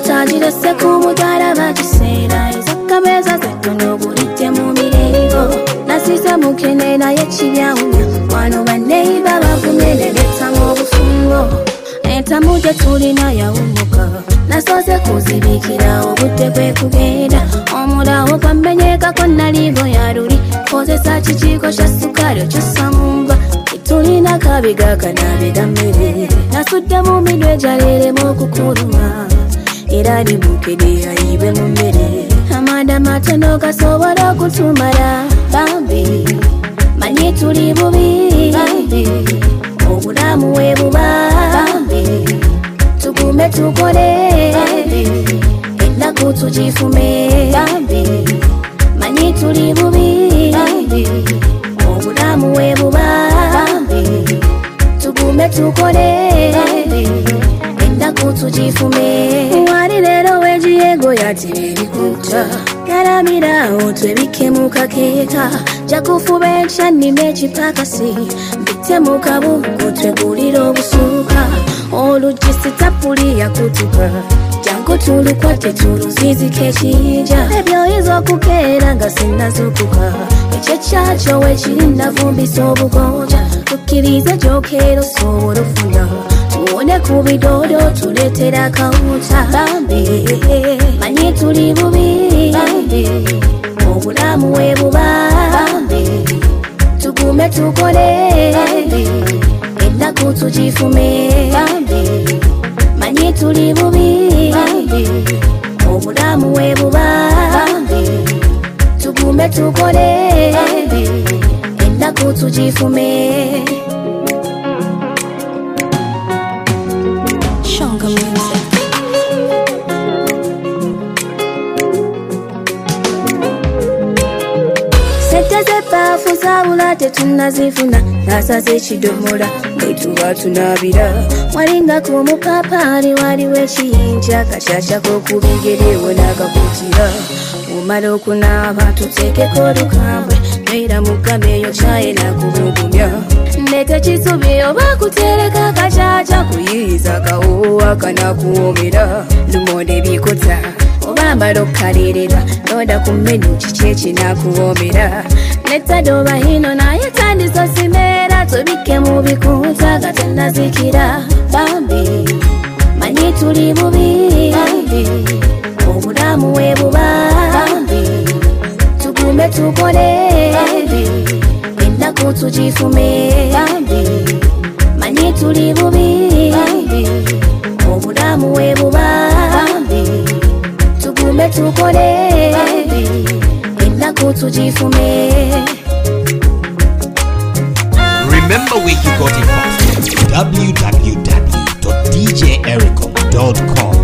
otagire sekumutara bakiseera ezakameza zetono bulite mu mirego nasisa mukene naye kibyawunya wano baneiba bakumeneleta mu bufungo entamu gye tulina yawumuka nasoze kuzibikira obudde bwe kugenda omulawo kwamenyekako naligo yaluli kozesa kikiiko kya sukali okyossa mumba tulina kabiga kanabiga mmere nasudde mu midwe gyaleeremu okukuluma era libukede ayibe mu mmere amanda matono gasobola okutumala bambi manyi tuli bubi bambi obulamu we buba bambi tugume tukole bambi ennaku tugifume bambi manyi tuli bubi bambi obulamu we buba bambi tugume tukole bambi ennaku tugifume wali leero wegiyego yatibirikuta galamirawo twebike mu kakeeka jakufuba enkya nnime ekipakasi mbite mu kabugo twegulira obusuuka oluggi sitapuli yakutuka jangu tulukwate tuluzizika ekiyinja ebyoyinza okukeera nga sinnazukuka ekyo kyakyo wekiri navumbisa obugonja tukkirize gyokeera osobola ofuna tuwone ku bidodo tuleetera akawuta bambi manyi tuli bubi bambi obulamu we buba bambi tugume tukole bambi ennaku tugifume bambi manyi tuli bubi bambi obulamu we buba bambi tugume tukole bambi ennaku tugifume. Shonga music. Sente z'ebbaafu zaabula tetunnazifuna nasaze ekidomola bwe tuba tunabira walinga ku mupapaali waliwo ekiyinja kacaacako ku bigerewo n'agakutira omala okunaaba tuteekeko olukambwe noera mugamba eyo kyaye nakubugumya nete kisubi oba kutereka kacaaca kuyiiza kawoowa kanakuwomera lumonde bikota oba mbala okukalirira noda ku menu kiki ekinakuwomera netadoba hino naye tandiso simeera tubike mu bikunta nga tennazikira bambi manyi tuli bubi bambi obulamu we buba bambi tugume tukole bambi ennaku tugifume bambi manyi tuli bubi bambi obulamu we buba bambi tugume tukole bambi ennaku tugifume. Remember where you got it from. www.djericom.com